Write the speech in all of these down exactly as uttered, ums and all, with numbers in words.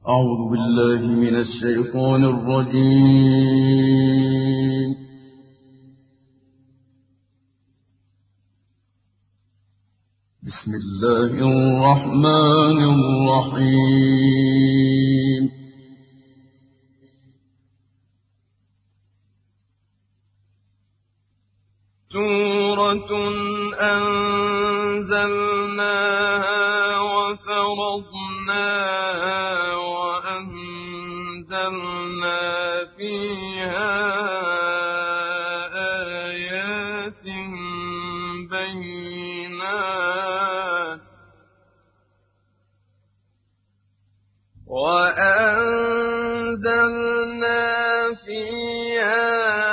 أعوذ بالله من الشيطان الرجيم. بسم الله الرحمن الرحيم. سورة أنزلناها وفرضناها وأنزلنا فيها آيات بينات وأنزلنا فيها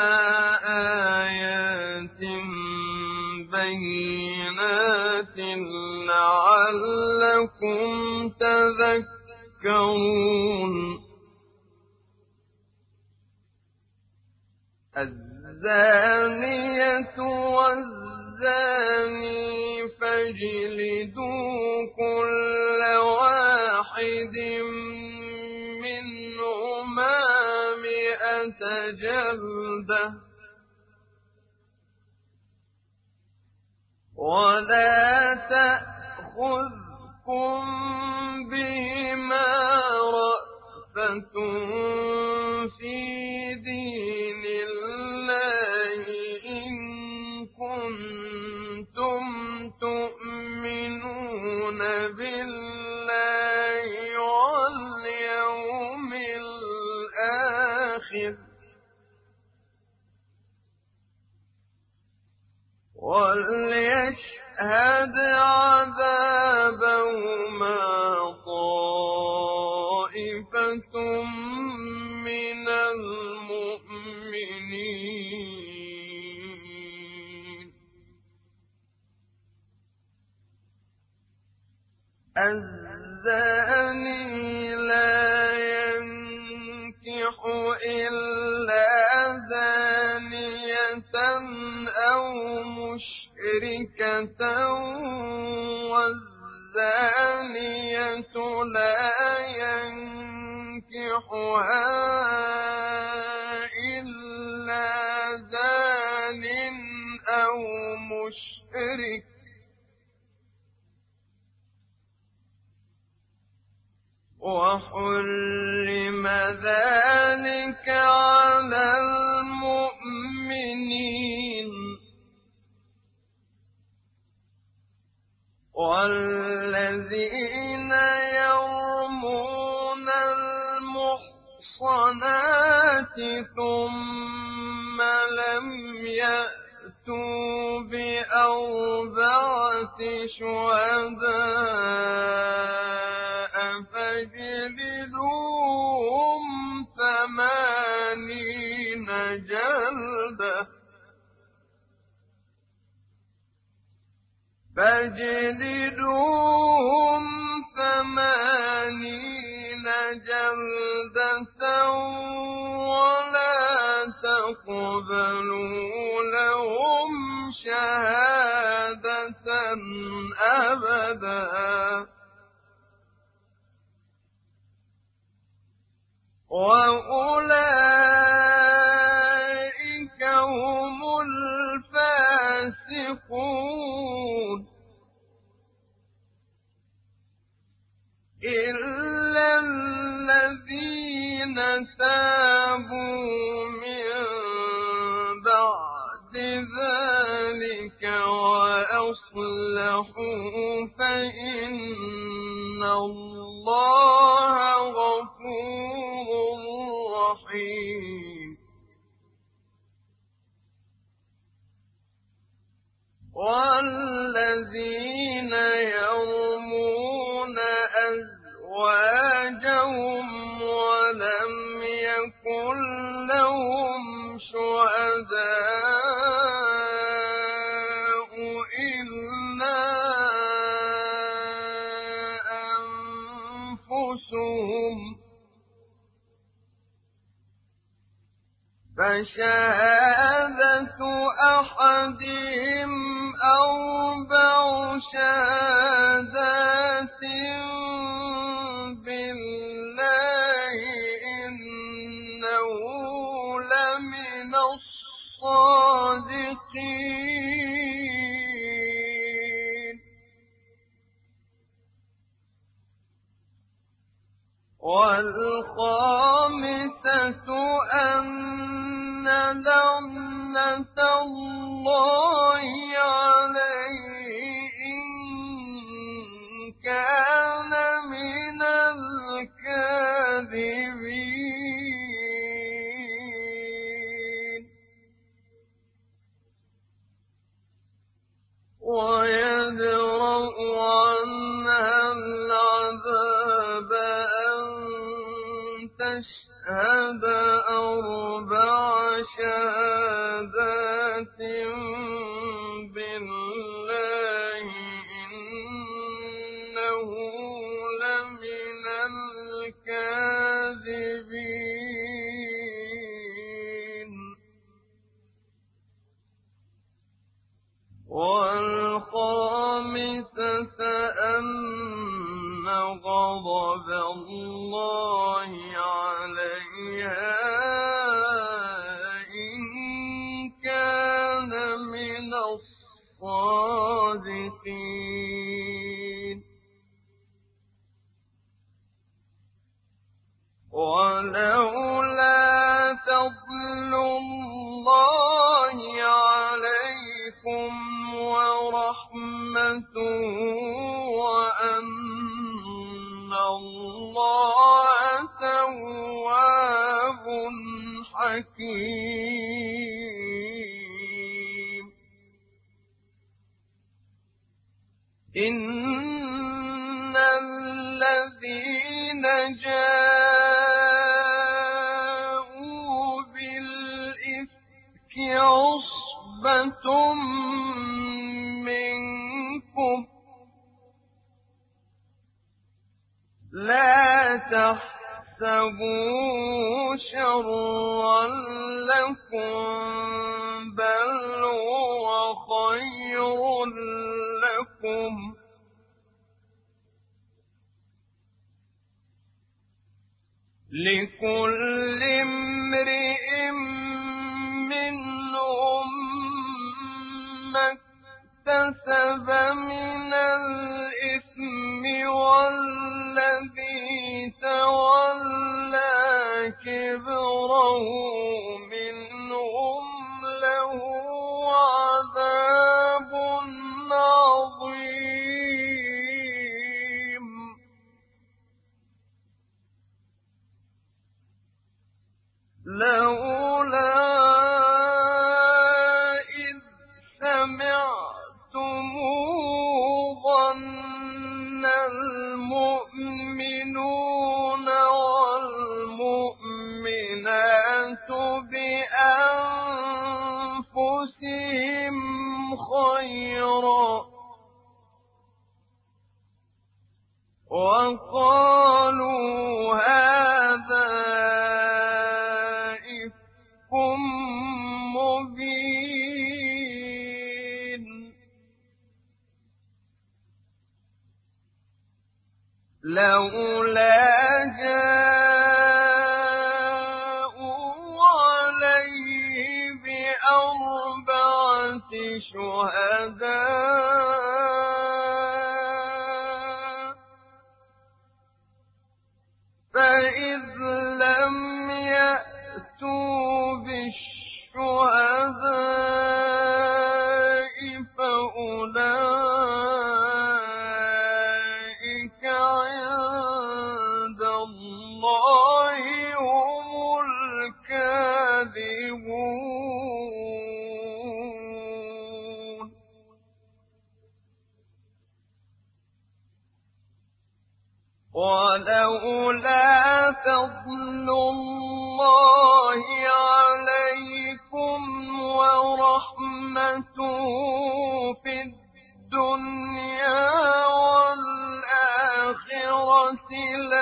آيات بينات لعلكم تذكرون. الزانية والزاني فاجلدوا كل واحد منهما مئة جلدة ولا تأخذكم بهما رأفة في دين الله إن كنتم تؤمنون بالله واليوم الآخر وليشهد عذابهما طائفة من المؤمنين. الزاني لا ينكح إلا زانية أو مشركة والزانية لا ينكحها إلا زان أو مشرك وحرم ذلك على المؤمنين. والذين يرمون المحصنات ثم لم يأتوا بأربعة شهداء فاجلدوهم ثمانين جلدة فاجلدوهم ثمانين جلدة ولا تقبلوا لهم شهادة أبدا وأولئك هم الفاسقون إلا الذين تابوا من بعد ذلك وأصلحوا فإن الله غفور رحيم. والذين يرمون أزواجهم ولم يكن لهم شهداء إلا أنفسهم فشهادة أحدهم أربع شهادات بالله والخامسة أن لعنة الله عليه إن كان من الكاذبين ويدرأ عنها العذاب أن تشهد أربع شهادات بالله إنه لمن الكاذبين والخامسة أن غضب الله عليها إن كان من الصادقين ولولا فضل الله عليكم ورحمته وأن الله تواب حكيم إن الذين جاءوا بالإفك عصبة منكم لا تحسبوا شرا لكم بل هو خير لكم لكل امرئ منهم ما اكتسب من الإثم والذي تولى كبره منهم له عذاب عظيم لولا إذ سمعتموه ظن المؤمنون والمؤمنات بأنفسهم خيرا وقالوا هذا إفك مبين لولا جاءوا عليه بأربعة شهداء فإذ لم يأتوا بالشهداء فأولئك عند الله هم الكاذبون ولولا فضل الله عليكم ورحمته في الدنيا والآخرة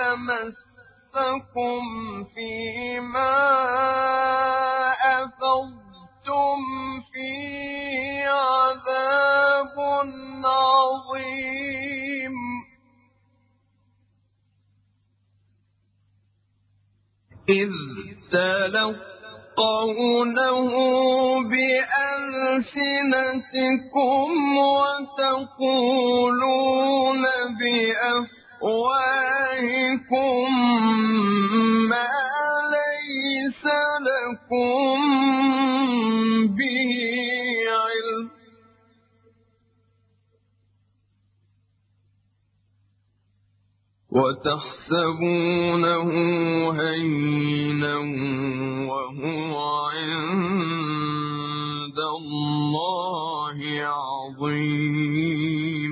لمسكم فيما أفضتم فيه عذاب عظيم إذ تلقونه بألسنتكم وتقولون بأفواهكم وتحسبونه هينا وهو عند الله عظيم.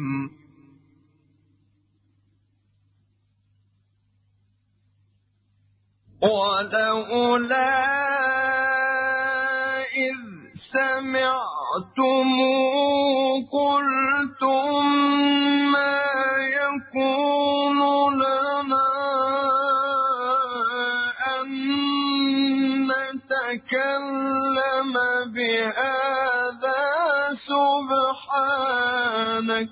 ولولا إذ سمعتموه قلتم ما يكون لنا أن نتكلم بهذا سبحانك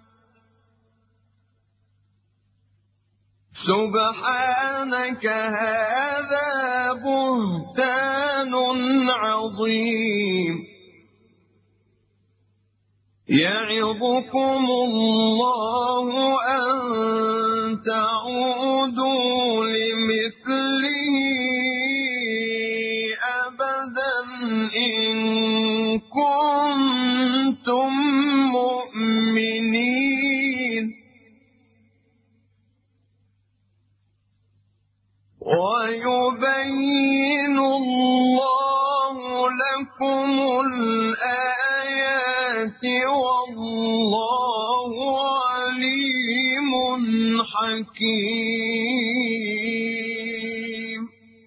سبحانك هذا بهتان عظيم. يعظكم الله أن تعودوا لمثله أبدا إن كنتم مؤمنين. ويبين الله لكم الآيات والله عليم حكيم.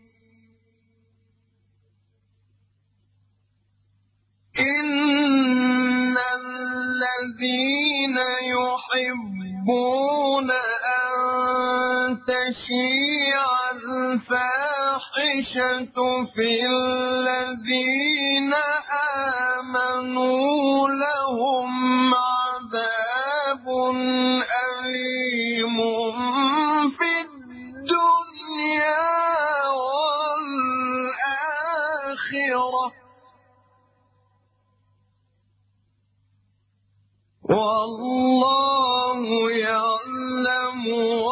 إن الذين يحبون أن تشيع الفاحشة في الذين آمنوا لهم عذاب أليم في الدنيا والآخرة والله يعلم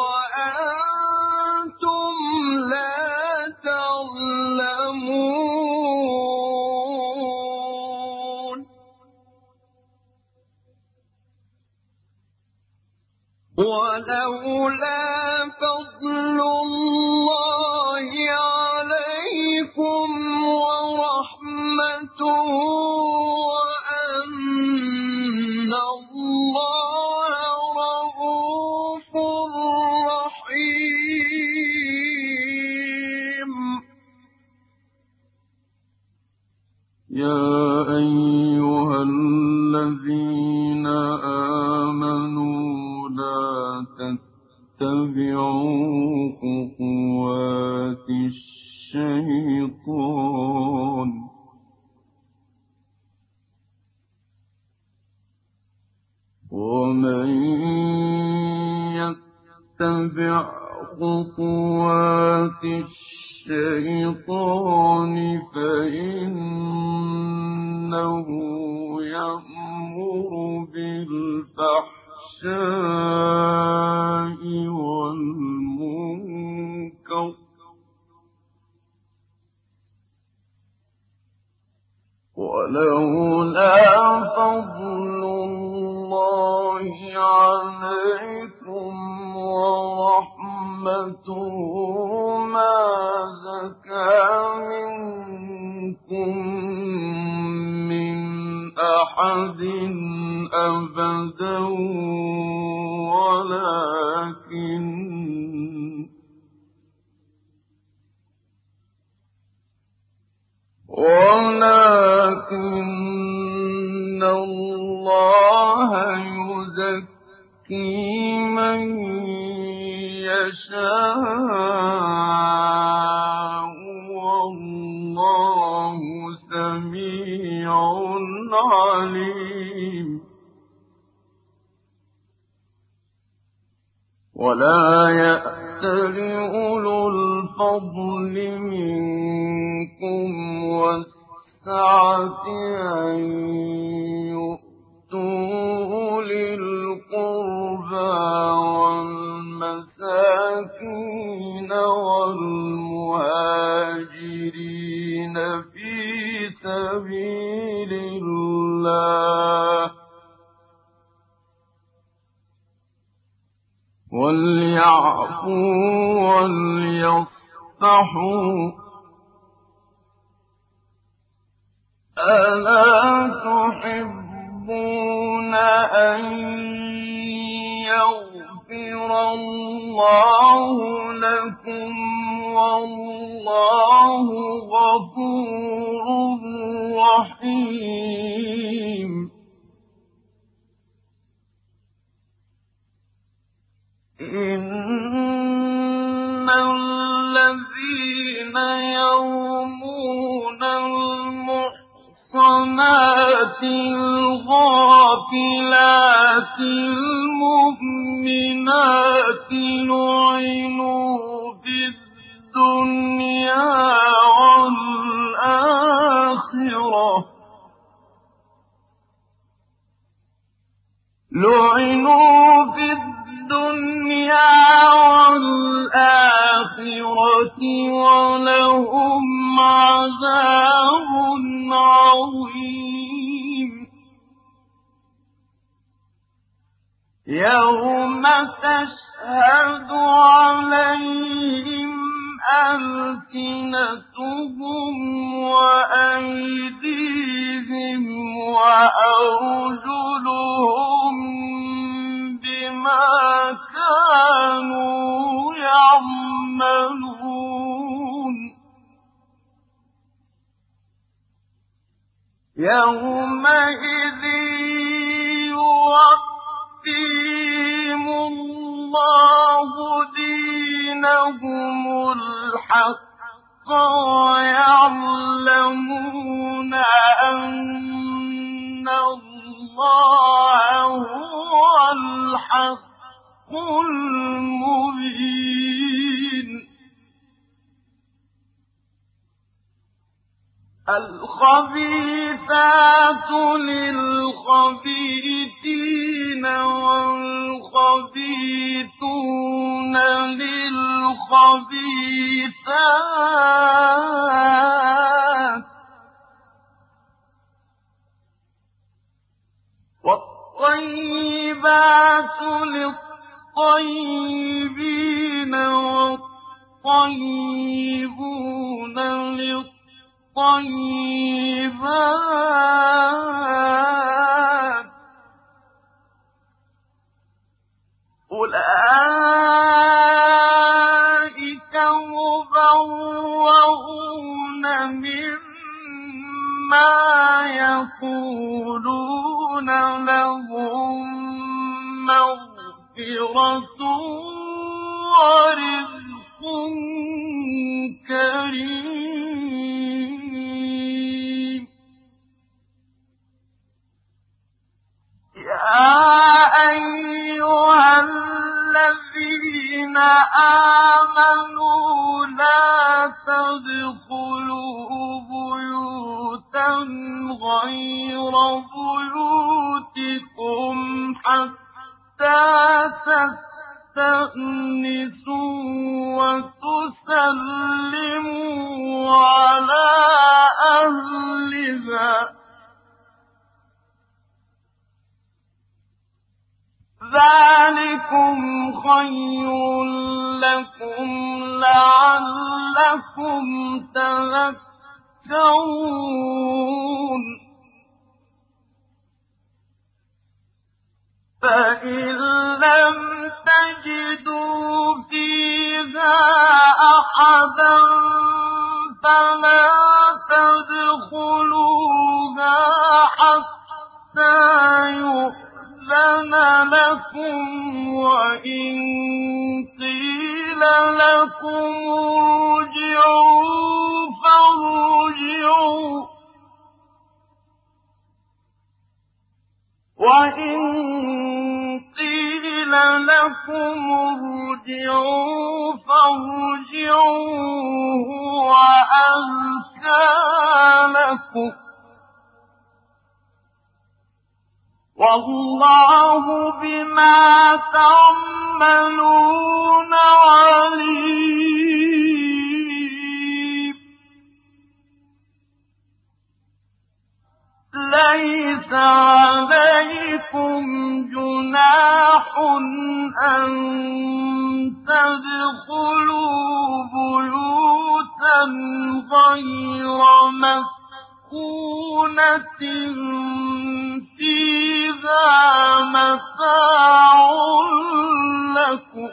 وأنتم لا تعلمون. ولولا فضل الله عليكم ورحمته وأن الله رؤوف رحيم. يا أيها الذين آمنوا لا تتبعوا خطوات الشيطان ومن يتبع خطوات الشيطان فإنه يأمر بالفحشاء والمنكر ولولا فضل الله عليكم ورحمته ما زكى منكم من أحد أبدا ولكن ولكن الله يزكي من يشاء والله سميع عليم. ولا يأتل أولو الفضل منكم والسعة أن يؤتوا أولي القربى والمساكين والمهاجرين في سبيل الله وليعفوا ليعفوا وليصفحوا ألا تحبون أن يغفر الله لكم والله غفور رحيم إن الذين يرمون المحصنات الغافلات المؤمنات لعنوا في الدنيا والآخرة لعنوا في الدنيا والآخرة ولهم عذاب عظيم يوم تشهد عليهم ألسنتهم وأيديهم وأرجلهم بما كانوا يعملون يومئذ يوفيهم الله دينهم الحق ويعلمون أن الله هو الحق المبين الخبيثات للخبيثين والخبيثون للخبيثات والطيبات للطيبين والطيبون للطيبات أولئك مبرؤون مما يقولون لهم مغفرة ورزق كريم يا أيها الذين آمنوا لا تدخلوا بيوتا غير بيوتكم حتى تستأنسوا وتسلموا على أهلها ذلكم خير لكم لعلكم تذكرون فإن لم تجدوا فيها أحدا فلا تدخلوها حتى يؤذن لكم وإن قيل لكم ارجعوا فارجعوا وإن قيل لكم ارجعوا فارجعوا هو أزكى لكم والله بما تعملون عليم ليس عليكم جناح أن تدخلوا مسكونة فيها متاع لكم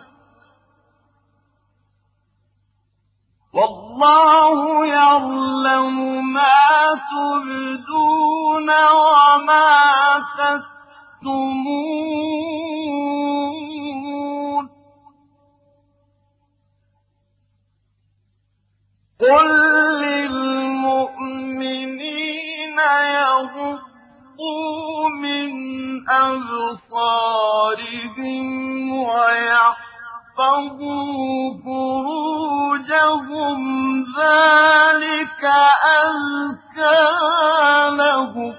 والله يعلم ما تبدون وما تكتمون قل للمؤمنين يغضوا من أبصارهم ويحفظوا فروجهم ذلك أزكى لهم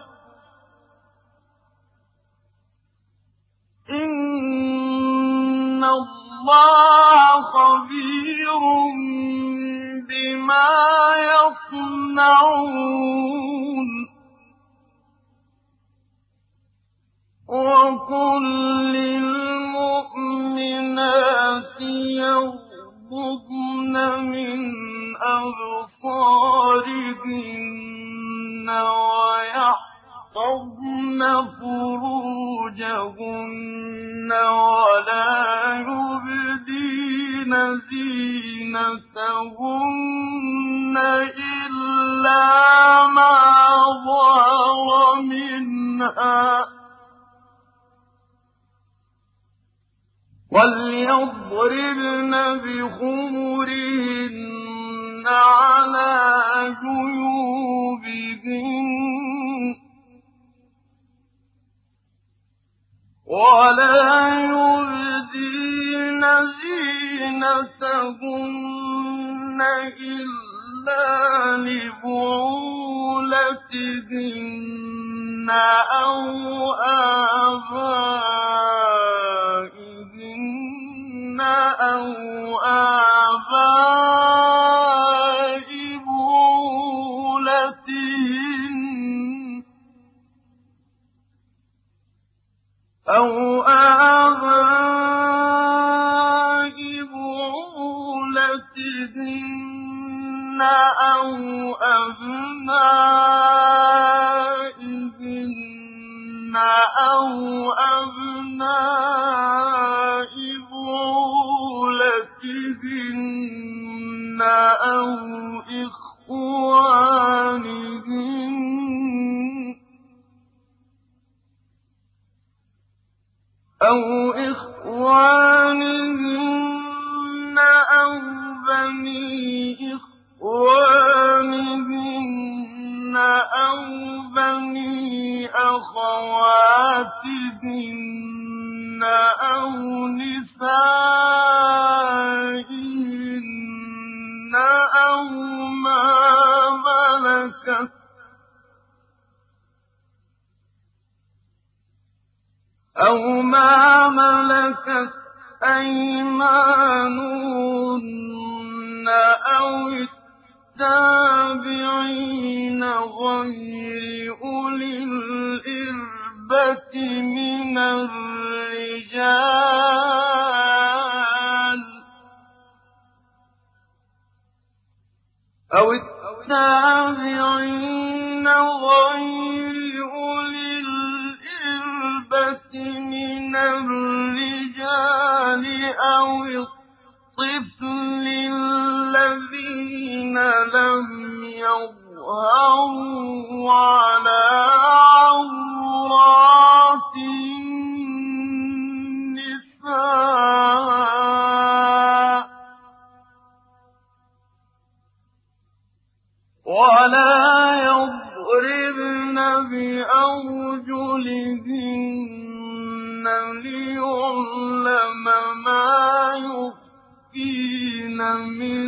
إن الله خبير بما يصنعون وقل للمؤمنات يغضضن من أبصارهن ويحفظن فروجهن ولا يبدين زينتهن إلا ما ظهر منها وليضربن بخمرهن على جيوبهن ولا يبدين زينتهن إلا لبعولتهن أو آبائهن أو آباء بعولتهن أو آباء بعولتهن أو أبنائهن أو أبناء بعولتهن أو إخوانهن أو إخوانهن أو بني إخوانهن أو بني أخواتهن أو نسائهن أو ما ملكت أو ما ملكت أيمانهن أو التابعين غير أولي الإربة من الرجال أو التابعين غير أولي الإربة من الرجال أو الطفل الذين لم يظهروا على عورات النساء ولا يضربن بأرجلهن ليعلم ما يخفين من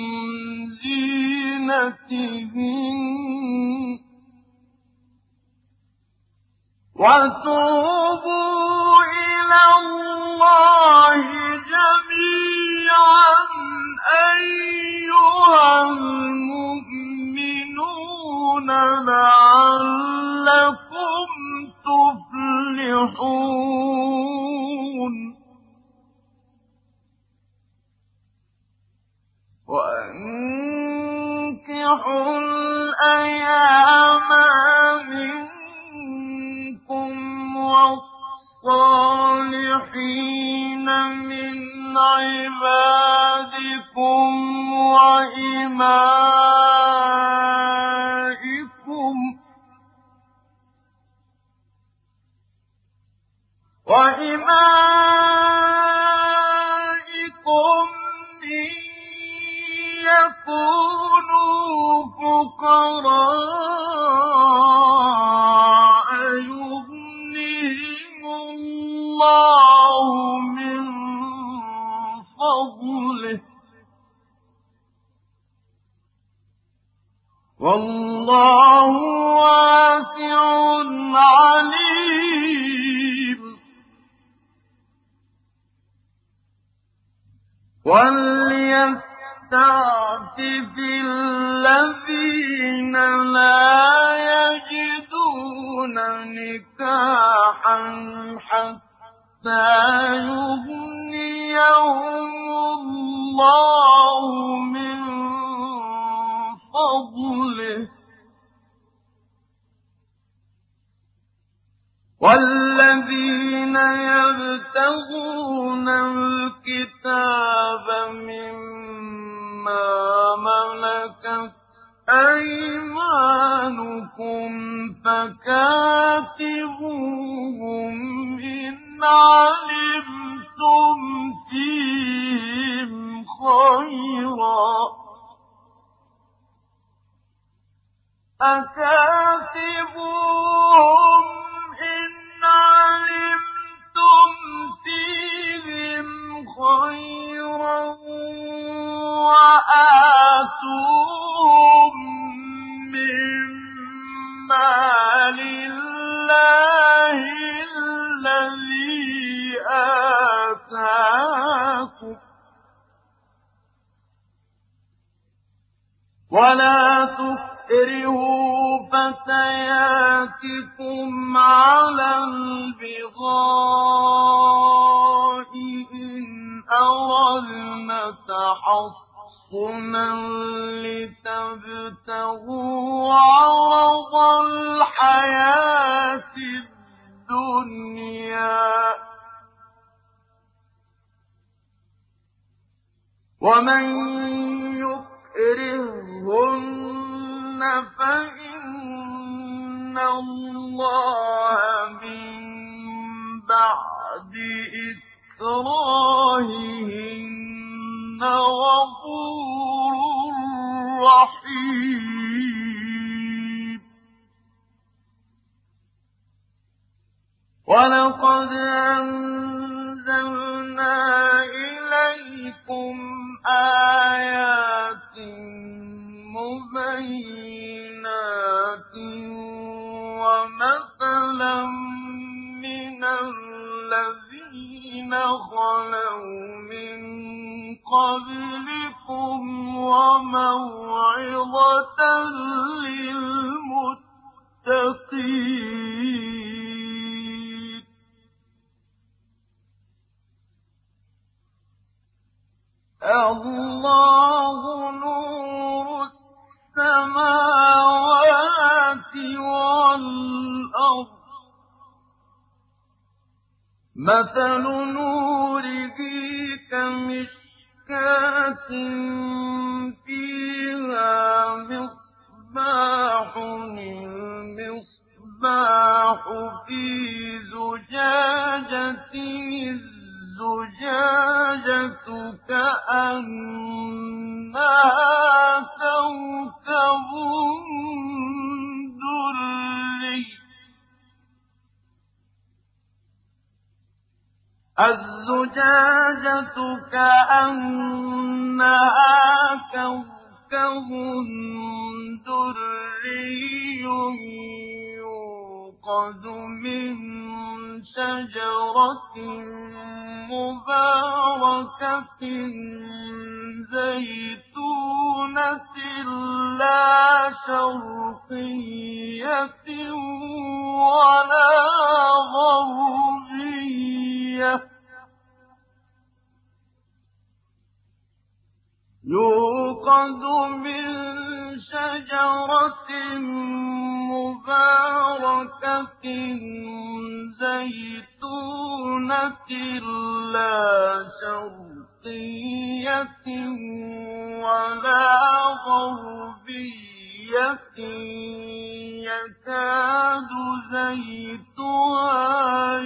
زينتهن وتوبوا إلى الله جميعا أيها المؤمنون لعلكم تفلحون وأنكحوا وأنكحوا الأيام منكم والصالحين من عبادكم وإمائكم وإمائكم إن يكونوا فقراء يغنيهم الله من فضله والله واسع عليم. وليستعفف الذين لا يجدون نكاحا حتى يغنيهم الله من فضله والذين يبتغون الكتاب مما ملكت أيمانكم فكاتبوهم إن علمتم فيهم خيرا أكاتبوهم إن علمتم فيهم خيرا وآتوهم مما لله الذي آتاكم ولا تكرهوا فتياتكم على البغاء إن أردنا تحصنا لتبتغوا عرض الحياة الدنيا ومن يكرههن فإن الله من بعد إكراههن غفور رحيم. ولقد أنزلنا إليكم آيات مبينات ومثلا من الذين خلوا من قبلكم وموعظة للمتقين. الله نور السماوات والأرض مثل نوره كمشكاة فيها مصباح المصباح في زجاجة الزجاجة كأنها كوكب دري الزجاجة كأنها كوكب دري يوقد من شجرة مباركة زيتونة لا شرقية ولا غربية يوقد من شجرة مباركة زيتونة لا شرقية ولا غربية يكاد زيتها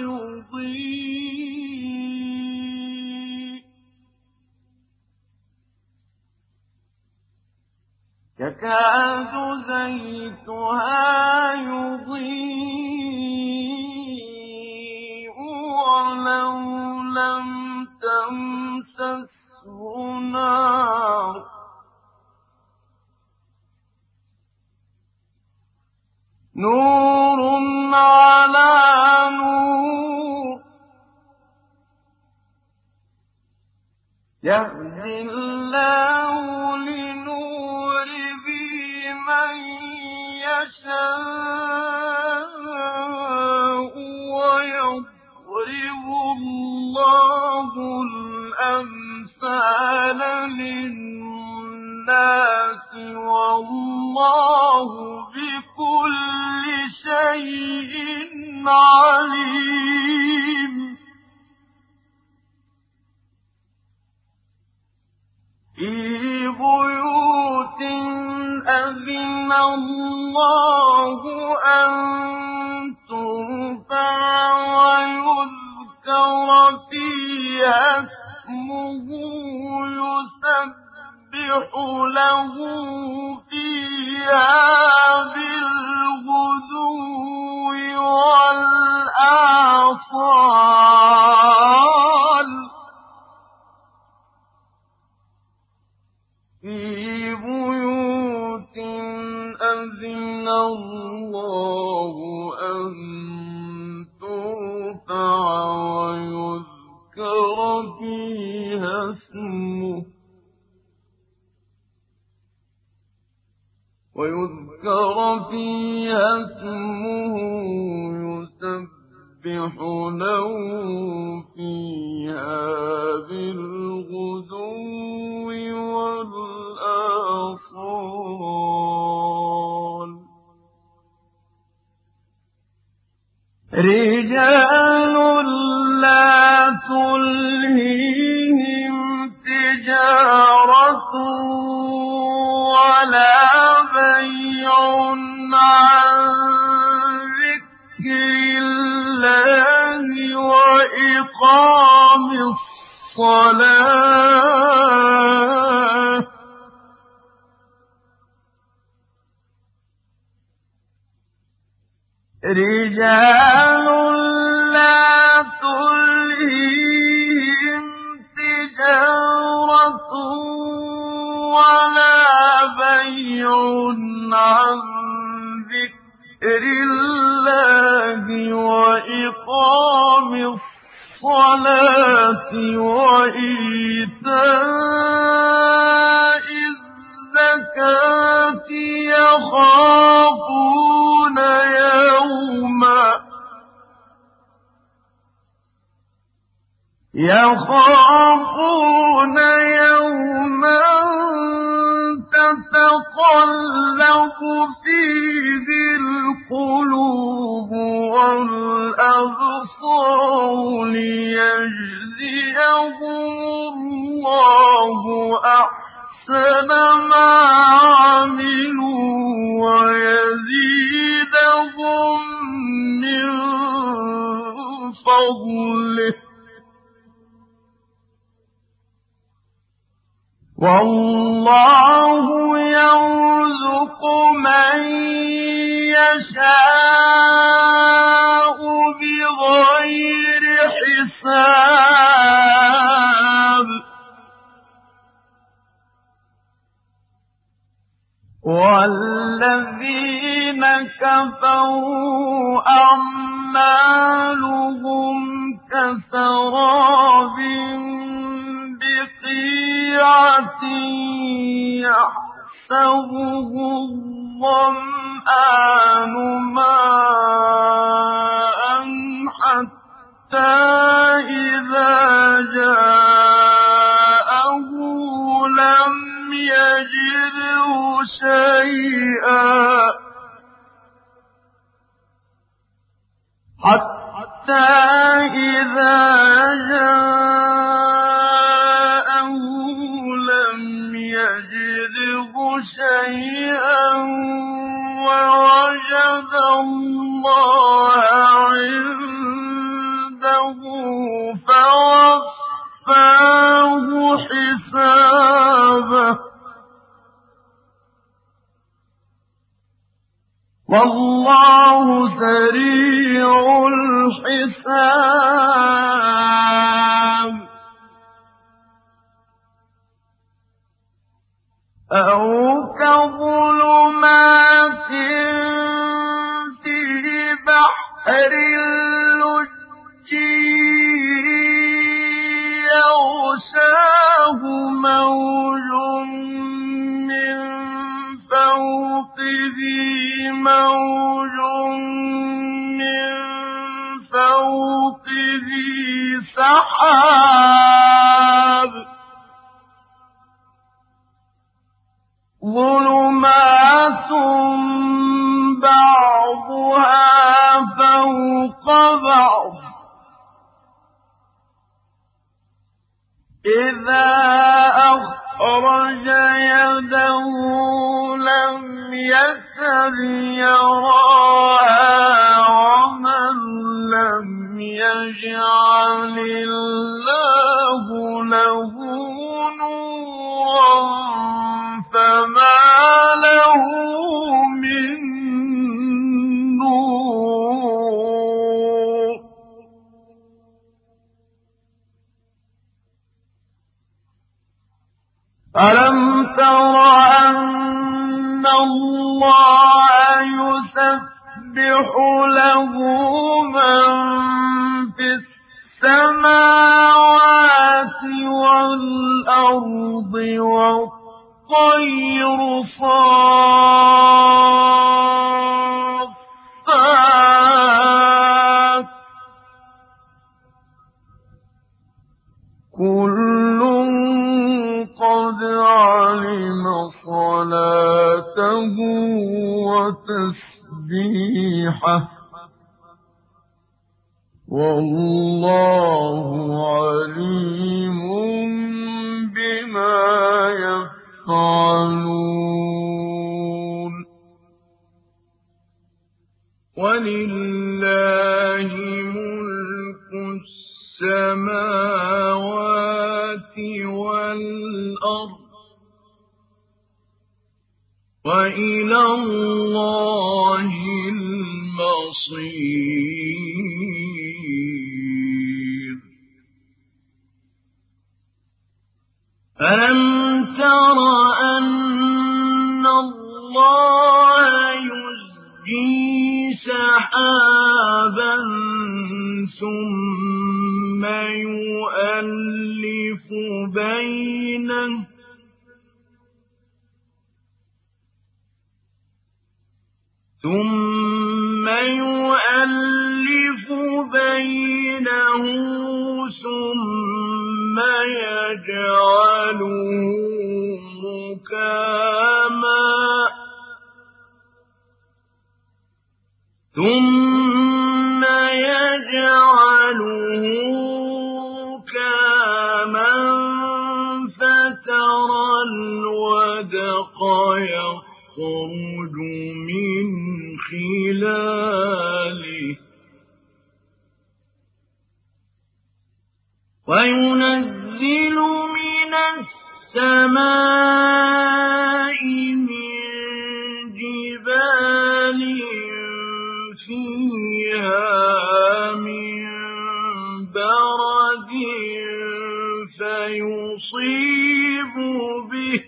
يضيء يكاد زيتها يضيء ولو لم تمسسه نار نور على نور يهدي الله لنوره من يشاء ويضرب الله الأمثال للناس والله بكل شيء عليم في بيوت أذن الله أن ترفع ويذكر فيها اسمه يسبح له فيها بالغدو والآصال في بيوت أذن الله أن ترفع ويذكر فيها اسمه ويذكر فيها اسمه يسبح له فيها بالغدو والآصال رجال لا تلهيهم تجارة ولا بيع عن ذكر الله وإقام الصلاة رجال لا تلهيهم تجارة ولا بيع عن ذكر الله وإقام الصلاة وإيتاء الزكاة يخافون يوما يخافون يوما تتقلب فيه القلوب والأبصار ليجزيهم الله أحسن ما عملوا ويزيدهم من فضله والله يرزق من يشاء بغير حساب والذين كفروا أعمالهم كسراب بقيعة يحسبه الظمآن ماء حتى إذا جاءه لم يجده يجده شيئا حتى إذا جاءه لم يجده شيئا ووجد الله عنده فوفاه حسابه والله سريع الحساب أو كظلمات في بحر اللجي يغشاه موج من فوقه موج من فوقه سحاب ظلمات بعضها فوق بعض إذا أخرج يده لم يكد يراها ومن لم يجعل الله له نورا فما له من نور ألم تر أن الله يسبح له من في السماوات والأرض والطير صافات كل قد علم صلاته وتسبيحه والله عليم بما يفعلون ولله ملك السماوات والأرض وإلى الله المصير ألم تر أن الله يزجي سحابا ثم يؤلف بينه ثم يؤلف بينه ثم يجعله ركاما ثم يجعله ركاما فترى الودق يخرج من خلاله وينزل من السماء من جبال فيها من برد فيصيب به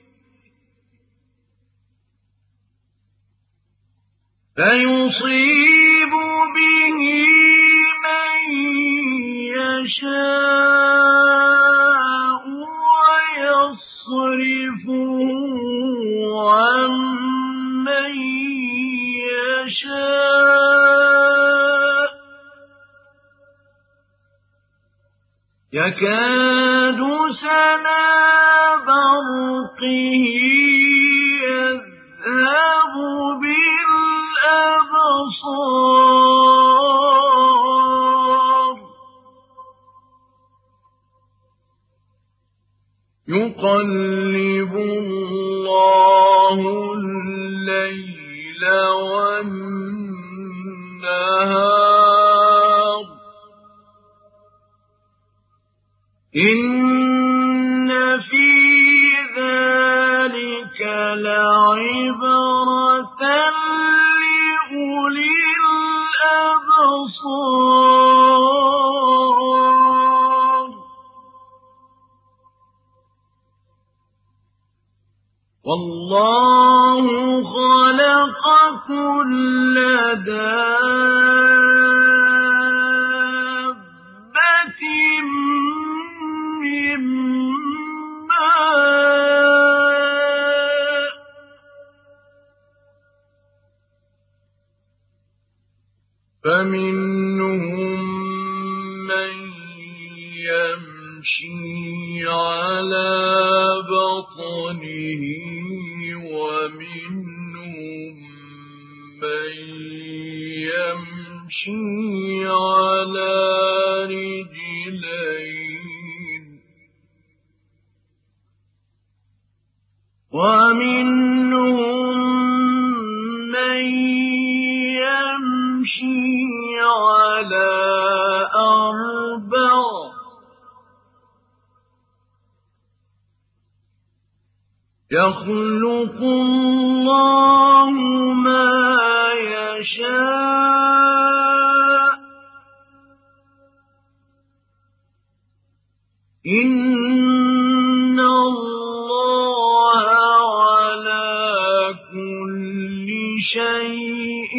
فيصيب به من يشاء ويصرفه عن من يشاء يكاد سنا برقه يذهب بالأبصار يقلب الله الليل والنهار إن في ذلك لعبرة لأولي الأبصار والله خلق كل دابة من ماء فمنهم من يمشي على بطنه ومنهم من يمشي على رجلين ومنهم من يمشي على أربع يخلق الله ما يشاء إن الله على كل شيء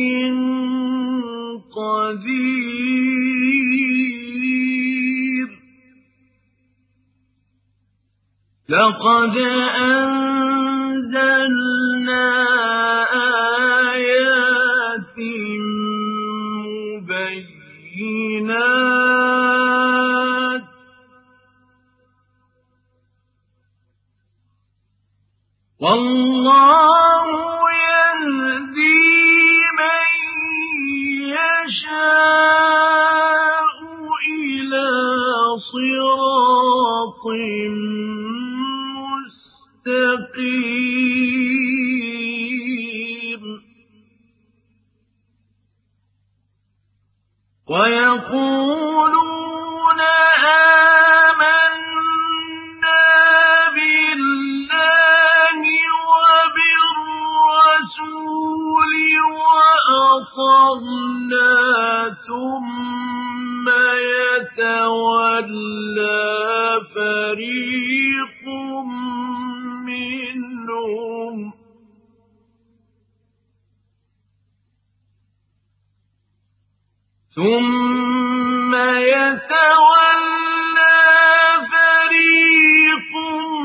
قدير لقد أنزلنا آيات مبينات والله يهدي من يشاء إلى صراط مستقيم ويقولون آمنا بالله وبالرسول وأطعنا ثم يتولى فريق منهم ثم يتولى فريق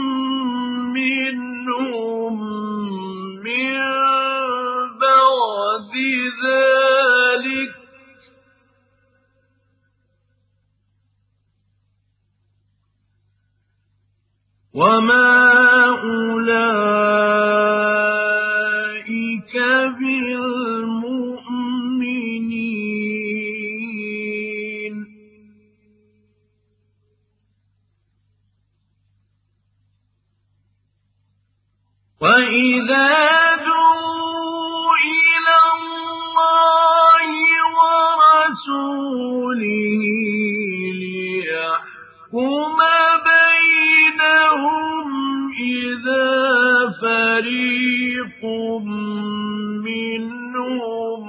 منهم من بعد ذلك وما أولئك بالمؤمنين وإذا دعوا إلى الله ورسوله ليحكم بينهم إذا فريق منهم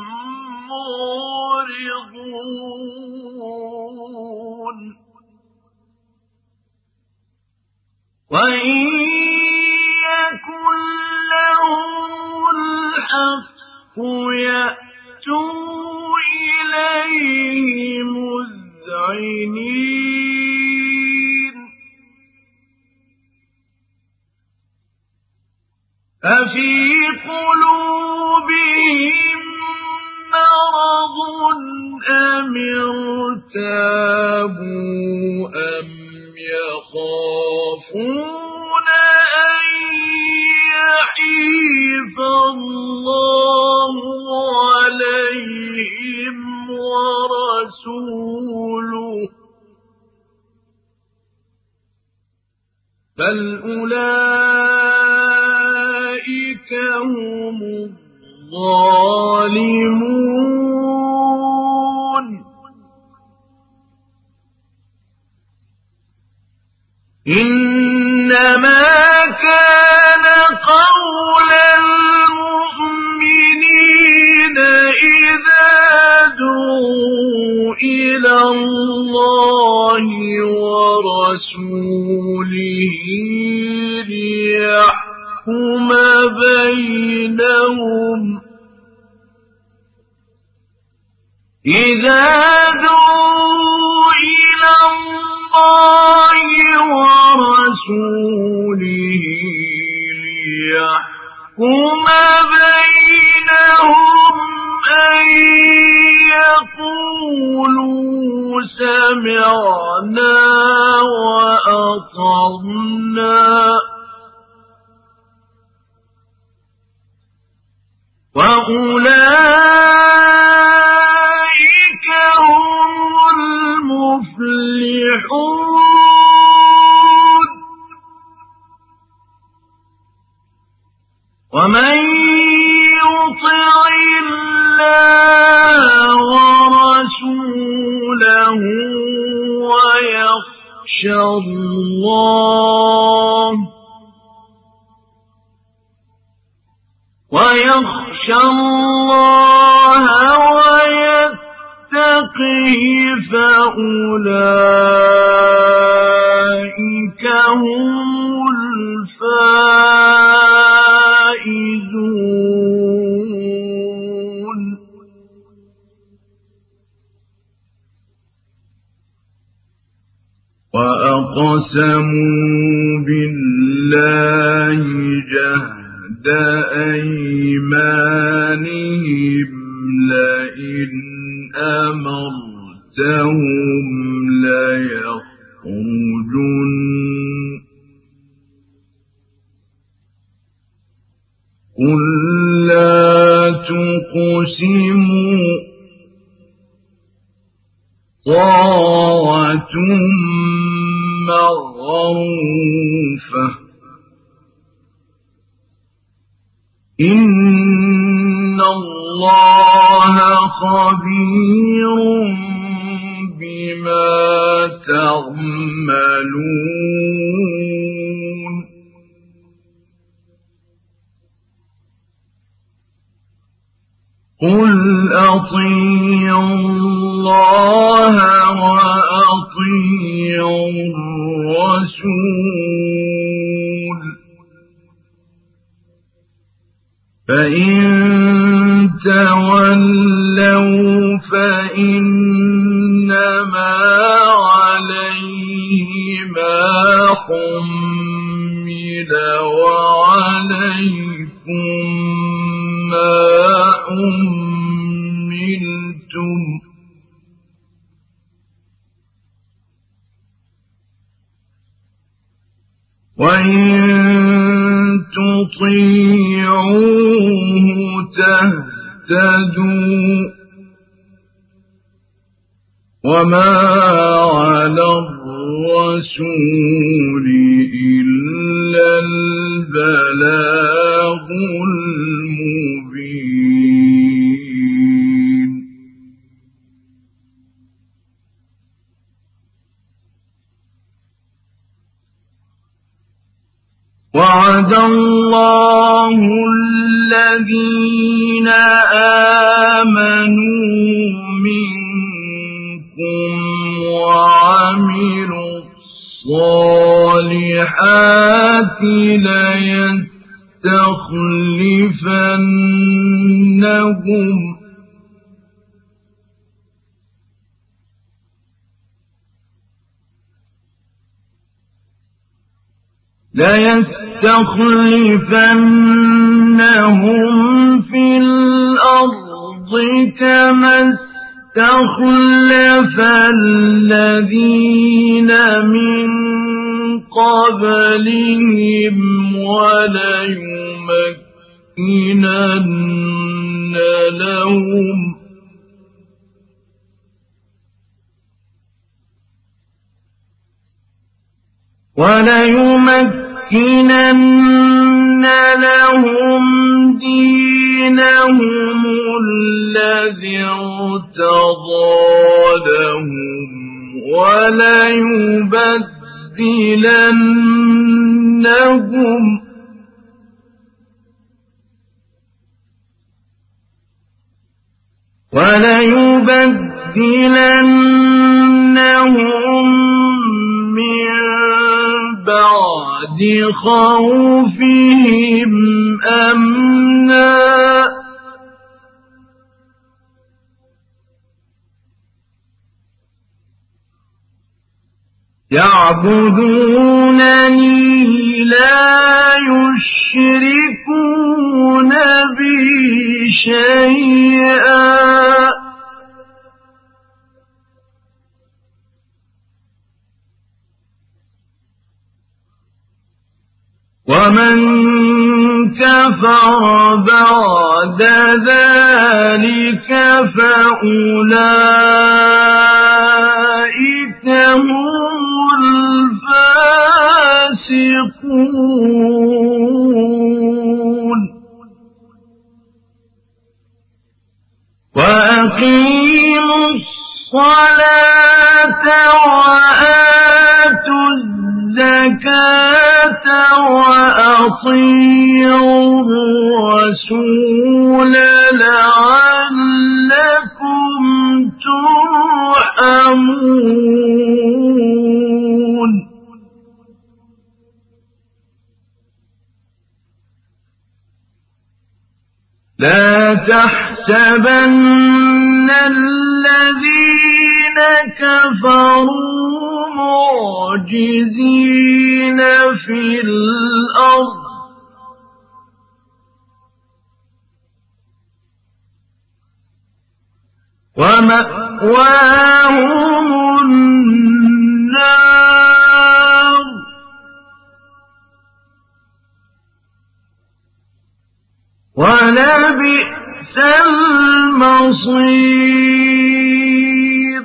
معرضون وإن يكن لهم الحق يأتوا إليه مذعنين أفي قلوبهم مرض أم ارتابوا أم يخافون الظالمون إنما كان قول المؤمنين إذا دعوا إلى الله ورسوله ليحكم بينهم إذا دعوا إلى الله ورسوله ليحكم بينهم أن يقولوا سمعنا وأطعنا وأولئك هم المفلحون ومن يطع الله ورسوله ويخشى الله ويخشى الله ويتقه فأولئك هم الفائزون وأقسموا بالله جهد أيمانهم لئن أمرتهم ليخرجن قل لا تقسموا طاعة معروفة إن الله خبير بما تعملون قل أطيعوا الله وأطيعوا الرسول فإن تولوا فإنما عليه ما حمل وعليكم ما حملتم وإن تطيعوه تهتدوا وما على الرسول إلا البلاغ المبين وعد الله الذين آمنوا منكم وعملوا الصالحات ليستخلفنهم ليستخلفنهم في الأرض كما استخلف الذين من قبلهم وليمكنن لهم وليمكنن لهم دين دينهم الذي ارتضى لهم وليبدلنهم وليبدلنهم من بعد خوفهم أمنا يعبدونني لا يشركون بي شيئا ومن كفر بعد ذلك فأولئك هم الفاسقون وأقيموا الصلاة وآتوا الزكاة وأطيعوا الرسول لعلكم ترحمون لا تحسبن الذين كفروا معجزين في الأرض ومأواهم النار ولبئس المصير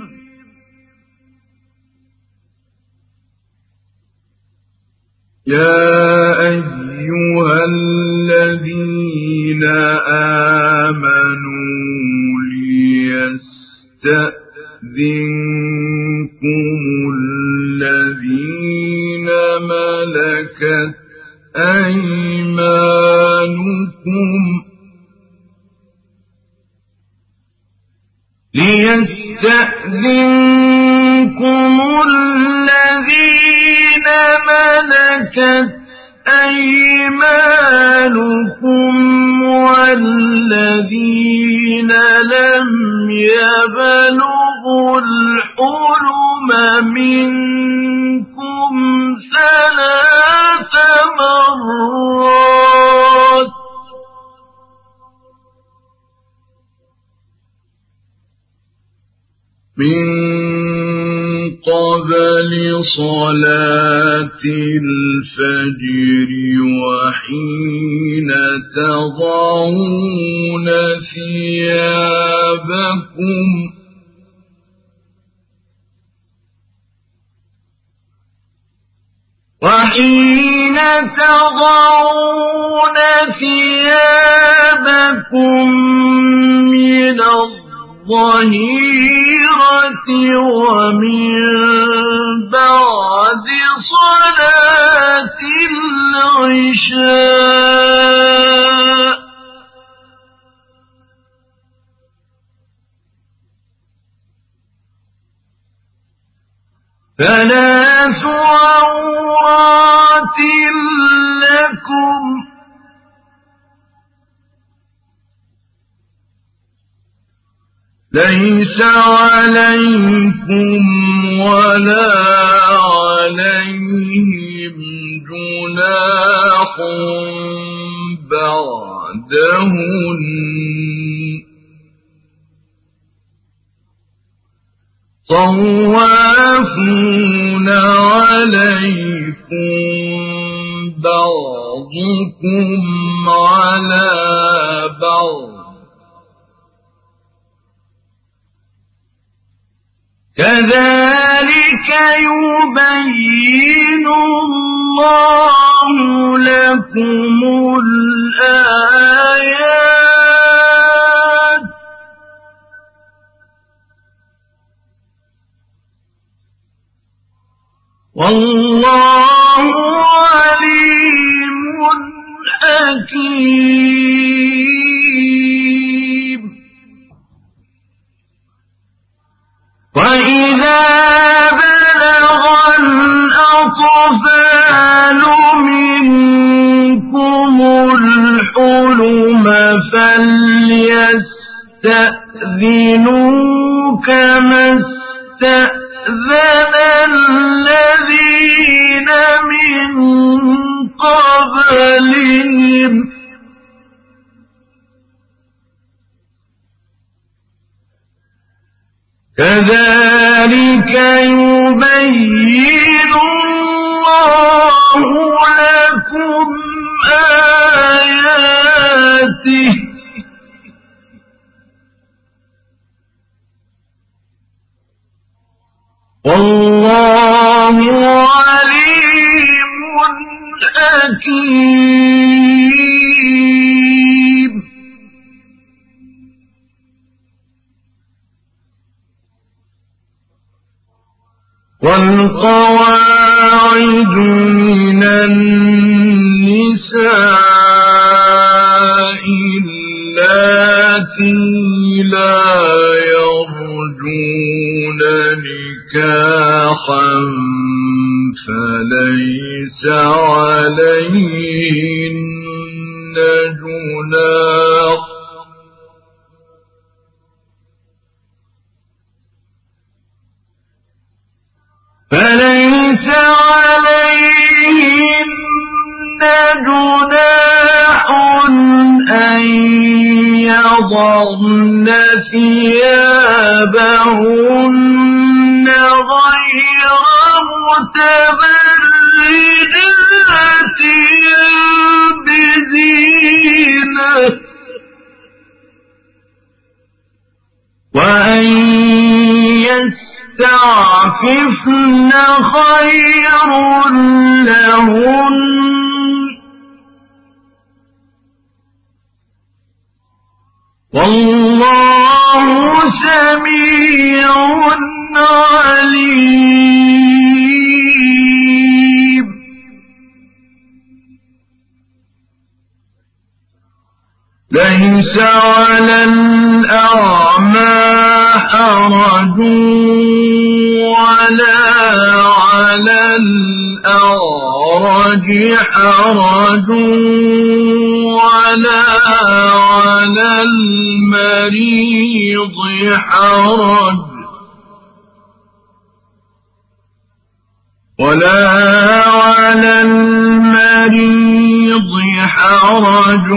يا أيها الذين آمنوا ليستأذنكم الذين ملكت أيمانكم ليستأذنكم الذين ملكت أيمانكم والذين لم يبلغوا الحلم منكم ثلاث مرات من قبل صلاة الفجر وحين تضعون ثيابكم وحين تضعون ثيابكم من الظهيرة ومن بعد صلاة العشاء ثلاث عورات لكم ليس عليكم ولا عليهم جناح بعدهن طوافون عليكم بعضكم على بعض كذلك يبين الله لكم الآيات والله عليم حكيم. وإذا بلغ الأطفال منكم الحلم فليستأذنوا كما استأذن الذين من قبلهم كذلك يبين الله لكم آياته والله عليم حكيم. والقواعد من النساء اللاتي لا يرجون نكاحا فليس عليهن جناح فليس عليهن جناح أن يضعن ثيابهن غير متبرجات بزينة وأن يستعففن خير لهن والله سميع عليم. ليس على الأعمى حرج ولا على الأعرج حرج ولا على المريض حرج ولا على المريض حرج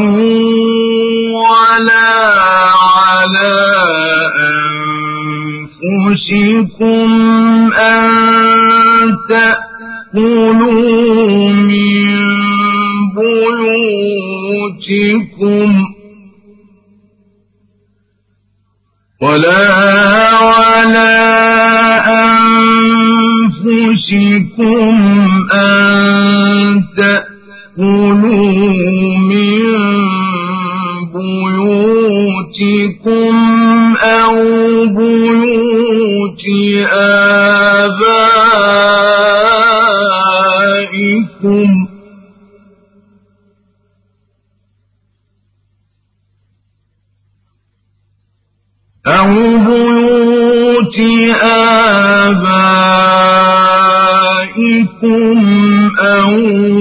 ولا على أنفسكم أن تأكلوا من بيوتكم ولا على أنفسكم أن تأكلوا من بيوتكم أو بيوت آبائكم أو بيوت آبائكم أو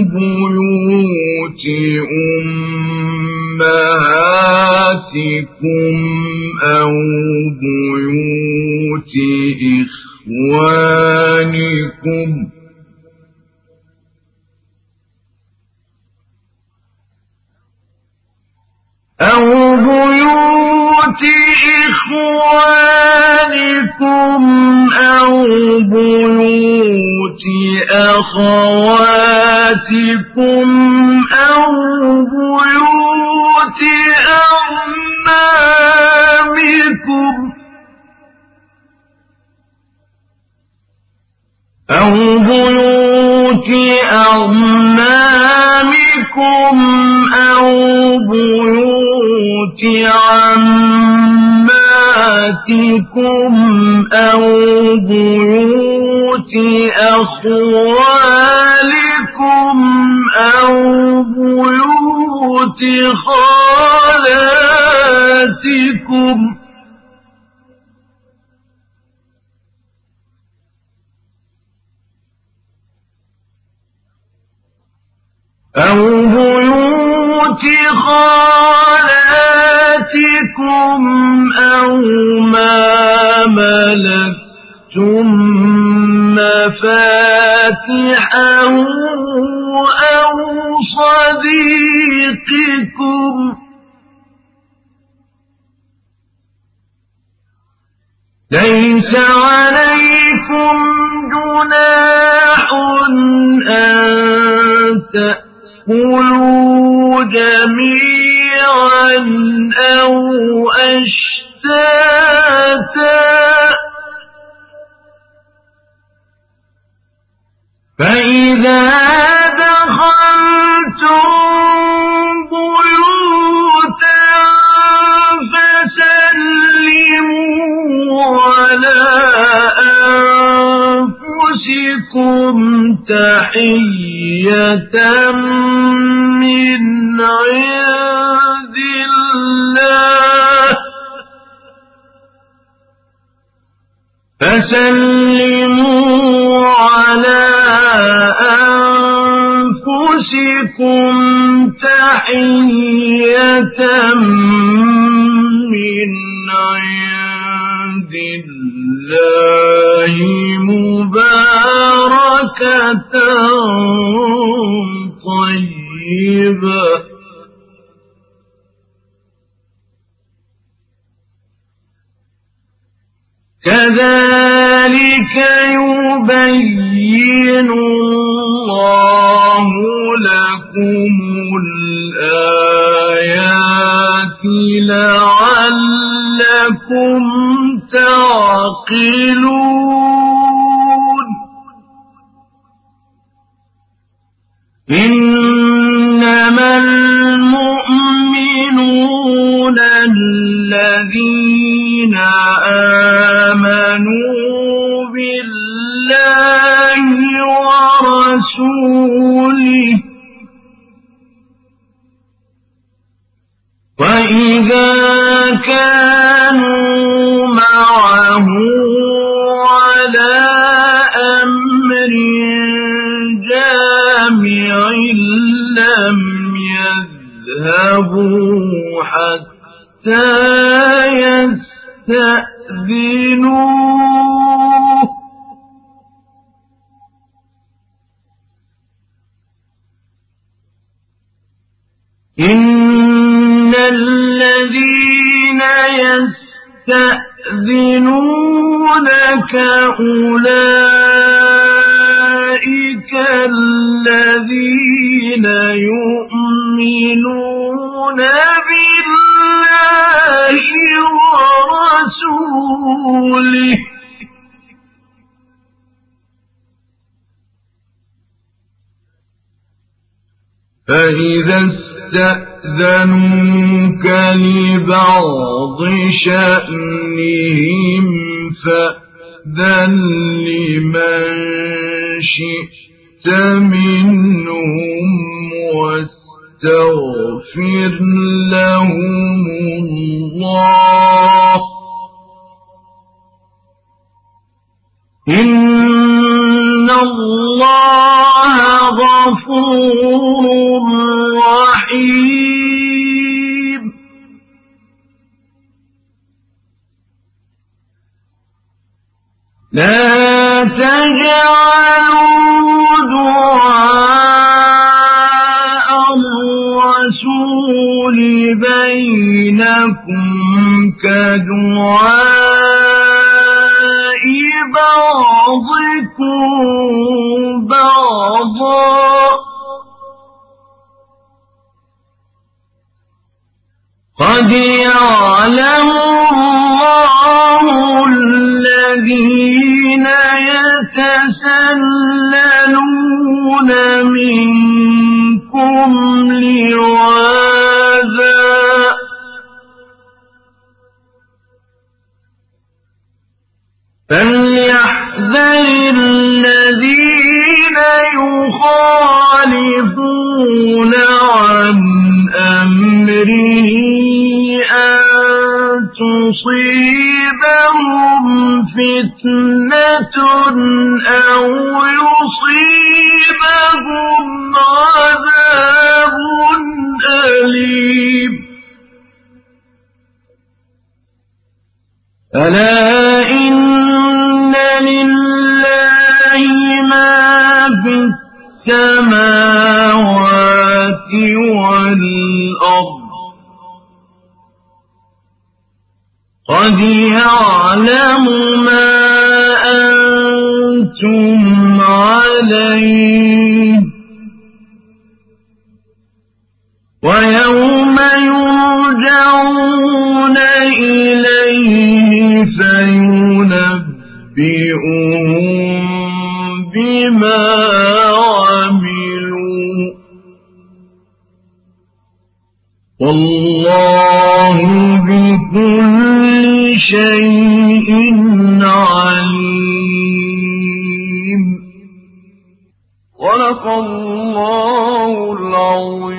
بيوت أمهاتكم أو بيوت إخوانكم أو بيوت إخوانكم أو بيوت أخواتكم أو بيوت أعمامكم أو بيوت أعمامكم أو بيوت عماتكم أو بيوت أخوالكم أو بيوت خالاتكم أو بيوت خالاتكم أو ما ملكتم مفاتحه أو صديقكم ليس عليكم جناح أن تأكلوا جميعا أو أشتاتا فإذا دخلتم بيوتا فسلموا على أنفسكم تحية من عند الله فسلموا على أنفسكم تحية من عند الله مباركة طيبة كذلك يبين الله لكم الآيات لعلكم تعقلون إنما المؤمنون الذين آمنوا بالله ورسوله وإذا كانوا معه على أمر جامع لم يذهبوا حتى يستأذنوه إن الذين يستأذنونك أولئك الذين يؤمنون بالله ورسوله فإذا استأذنوك لبعض شأنهم فأذن لمن شئت منهم واستغفر لهم الله إن الله غفور رحيم لا تجعلوا دعاء الرسول بينكم كدعاء بعضكم بعضا قد يعلم الله الذين يتسللون منكم لواذا فليحذر الذين يخالفون عن أمره أن تصيبهم فتنة أو يصيبهم عذاب أليم ألا إن لله ما في السماوات والأرض قد يعلم ما أنتم عليه ويوم يرجعون إليه فينبئهم بما عملوا والله بكل شيء عليم. صدق الله العظيم.